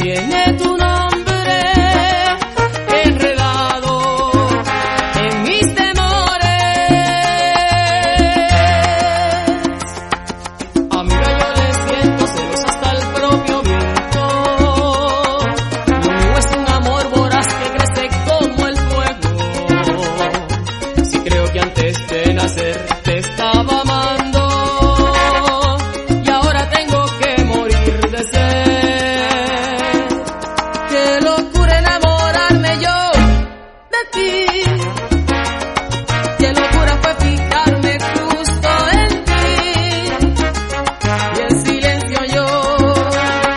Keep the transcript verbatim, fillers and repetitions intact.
tiene tu nombre enredado en mis temores. Amiga, yo le siento celos hasta el propio viento. Lo mío es un amor voraz que crece como el fuego. Si creo que antes de nacer